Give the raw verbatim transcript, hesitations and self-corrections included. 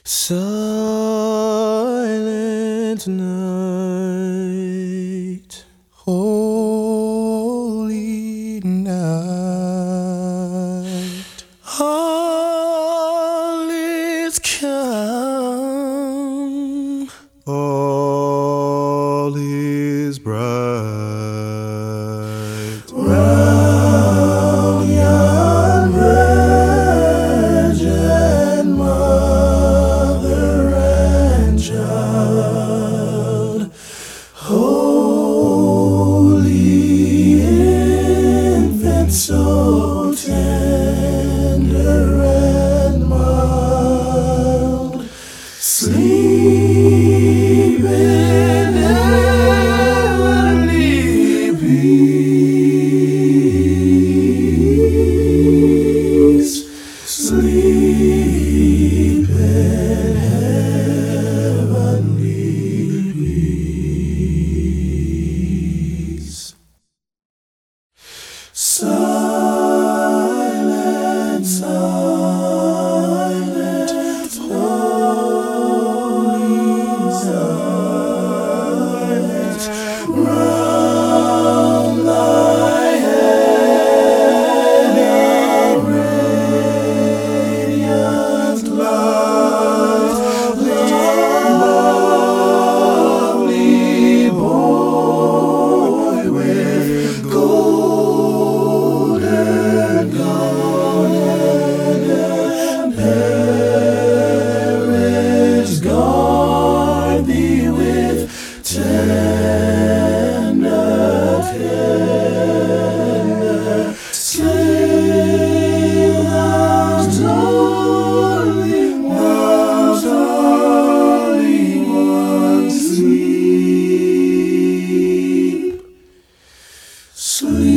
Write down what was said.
Silent night, holy night, all is calm, all is bright. Round yon virgin mother and child, holy infant, so tender and mild, sleep in heavenly peace, sleep in heavenly peace. Silent, silent, holy silent, round thy head a radiant light, lovely boy with golden gown and hair is guard thee with tender, tender sleep, thou darling, thou darling one, sleep, sleep.